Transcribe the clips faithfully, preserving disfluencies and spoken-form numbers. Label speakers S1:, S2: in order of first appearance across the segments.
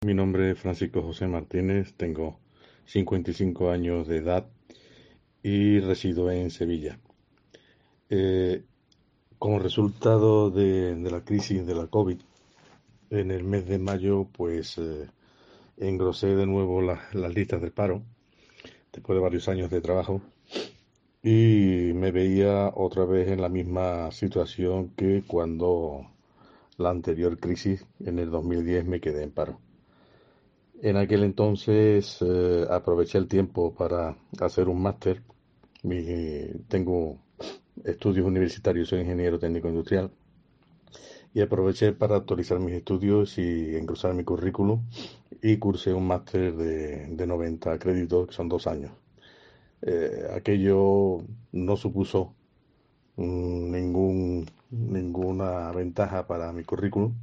S1: Mi nombre es Francisco José Martínez, tengo cincuenta y cinco años de edad y resido en Sevilla. Eh, como resultado de, de la crisis de la COVID, en el mes de mayo, pues eh, engrosé de nuevo la- las listas del paro, después de varios años de trabajo, y me veía otra vez en la misma situación que cuando la anterior crisis, en el dos mil diez, me quedé en paro. En aquel entonces eh, aproveché el tiempo para hacer un máster. Mi- tengo estudios universitarios, soy ingeniero técnico industrial y aproveché para actualizar mis estudios y engrosar mi currículum y cursé un máster de, de noventa créditos, que son dos años. Eh, aquello no supuso mm, ningún, ninguna ventaja para mi currículum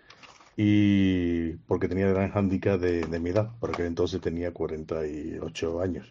S1: y porque tenía el gran hándicap de, de mi edad, porque entonces tenía cuarenta y ocho años.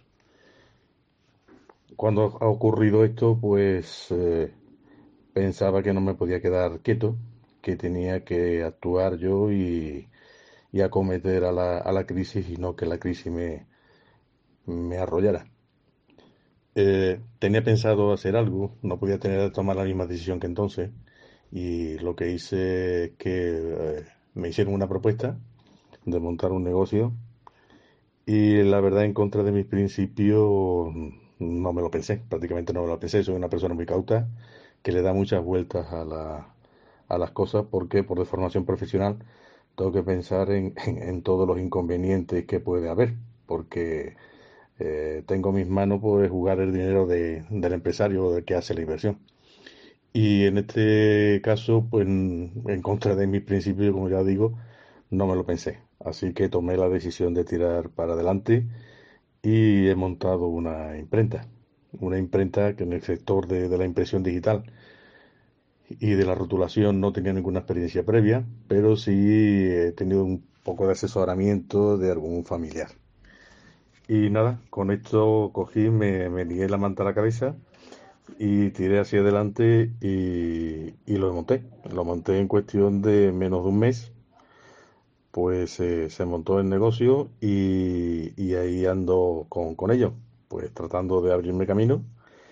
S1: Cuando ha ocurrido esto, pues eh, pensaba que no me podía quedar quieto, que tenía que actuar yo y, y acometer a la, a la crisis y no que la crisis me, me arrollara. Eh, tenía pensado hacer algo, no podía tener tomar la misma decisión que entonces y lo que hice es que eh, me hicieron una propuesta de montar un negocio y la verdad en contra de mis principios no me lo pensé, prácticamente no me lo pensé, soy una persona muy cauta que le da muchas vueltas a la, a las cosas porque por deformación profesional tengo que pensar en, en, en todos los inconvenientes que puede haber, porque eh, tengo en mis manos pues, jugar el dinero de, del empresario del que hace la inversión. Y en este caso, pues en contra de mis principios, como ya digo, no me lo pensé. Así que tomé la decisión de tirar para adelante y he montado una imprenta. Una imprenta que en el sector de, de la impresión digital y de la rotulación no tenía ninguna experiencia previa, pero sí he tenido un poco de asesoramiento de algún familiar. Y nada, con esto cogí, me, me lié la manta a la cabeza y tiré hacia adelante y, y lo monté. Lo monté en cuestión de menos de un mes, pues eh, se montó el negocio y, y ahí ando con, con ello, pues tratando de abrirme camino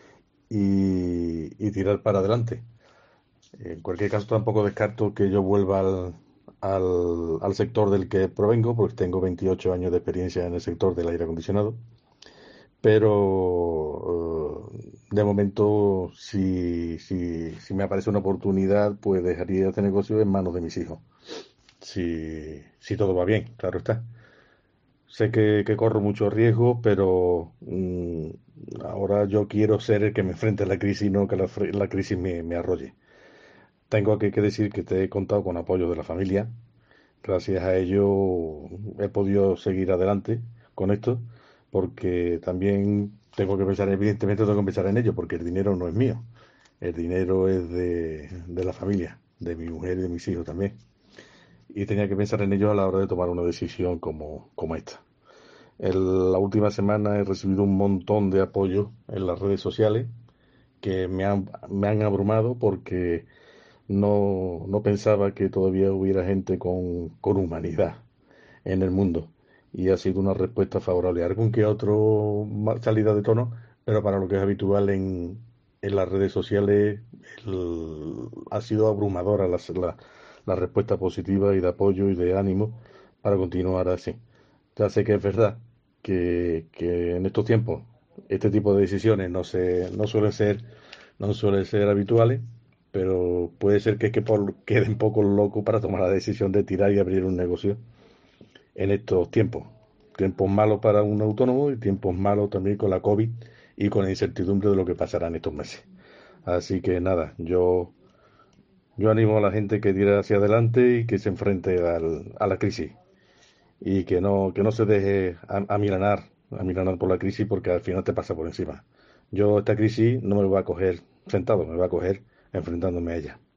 S1: y, y tirar para adelante. En cualquier caso, tampoco descarto que yo vuelva al, al, al sector del que provengo, porque tengo veintiocho años de experiencia en el sector del aire acondicionado. Pero eh, de momento, si, si, si me aparece una oportunidad, pues dejaría este negocio en manos de mis hijos. Si, si todo va bien, claro está. Sé que, que corro mucho riesgo, pero mm, ahora yo quiero ser el que me enfrente a la crisis, no que la, fre- la crisis me, me arrolle. Tengo aquí que decir que te he contado con apoyo de la familia. Gracias a ello he podido seguir adelante con esto, porque también tengo que pensar, evidentemente tengo que pensar en ello, porque el dinero no es mío. El dinero es de, de la familia, de mi mujer y de mis hijos también. Y tenía que pensar en ello a la hora de tomar una decisión como, como esta. En la última semana he recibido un montón de apoyo en las redes sociales que me han, me han abrumado porque no, no pensaba que todavía hubiera gente con, con humanidad en el mundo. Y ha sido una respuesta favorable. Algún que otro ma- salida de tono, pero para lo que es habitual en, en las redes sociales, el- ha sido abrumadora la, la, la respuesta positiva y de apoyo y de ánimo para continuar así. Ya sé que es verdad que, que en estos tiempos este tipo de decisiones no se, no suelen ser, no suelen ser habituales, pero puede ser que, que por, queden poco locos para tomar la decisión de tirar y abrir un negocio en estos tiempos. Tiempos malos para un autónomo y tiempos malos también con la COVID y con la incertidumbre de lo que pasará en estos meses. Así que nada, yo, yo animo a la gente que tire hacia adelante y que se enfrente al, a la crisis y que no, que no se deje a, a milanar, a milanar por la crisis porque al final te pasa por encima. Yo esta crisis no me va a coger sentado, me va a coger enfrentándome a ella.